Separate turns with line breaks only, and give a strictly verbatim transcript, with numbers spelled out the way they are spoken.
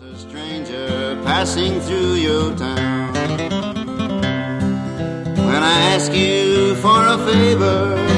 A stranger passing through your town. When I ask you for a favor,